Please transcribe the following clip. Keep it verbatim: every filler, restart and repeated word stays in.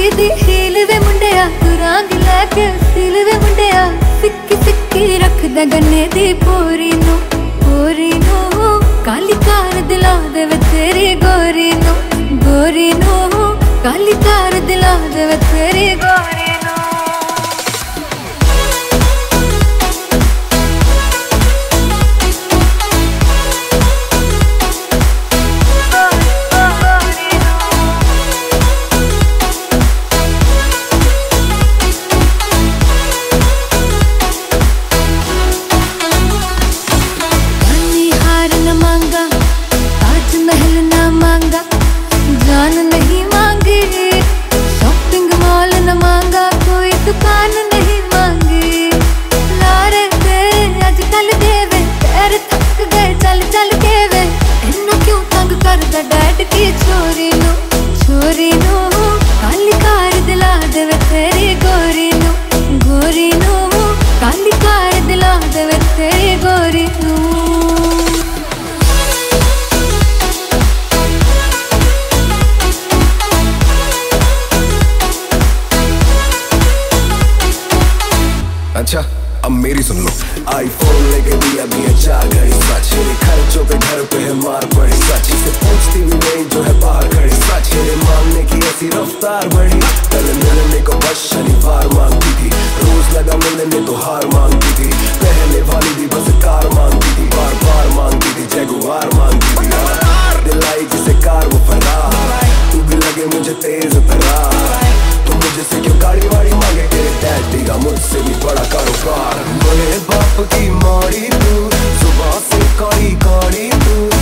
Gucci दी heal वे मुंडिया तू रंग लैके सील वे मुंडिया सिक्की सिक्की रखदा गन्ने दी पूरी नू पूरी नू काली कार दिला दे वे तेरी गोरी नू गोरी नू काली कार दिला दे वे तेरी गोरी नू। जान नहीं मांगी शॉपिंग मॉल न मांगा कोई दुकान नहीं मांगी लारे दे अजकल देवे पैर थक गए चल चल के वे इन्ना क्यों तंग करदा डैड की छोरी नू छोरी नू काली कार दिला देवे तेरी गोरी नू गोरी नू काली कार दिला देवे तेरी गोरी नू। अच्छा अब मेरी सुन लो, आईफोन लेके दिया भी है चार घड़ी सच, मेरे खर्चों पे घर पे है मार पड़ी सच, इसे पूछती भी नहीं जो है बाहर खड़ी सच, मेरे मांगने की ऐसी रफ्तार बढ़ी, पहले मिलने को बस शनिवार मांगती थी, रोज लगा मिलने तो हार मांगती थी, पहले वाली भी बस कार मांगती थी, बार बार मांगती थी जगुआर मांगती थी, दिलाई जिसे कार वो फरार, तू भी लगे मुझे तेज तरार, तो मुझे से क्यों गाड़ी वाड़ी मांगे तेरे डैडी का मुझसे भी बड़ा कारोबार, बोले बाप की मारी तू सुबह से कड़ी कड़ी तू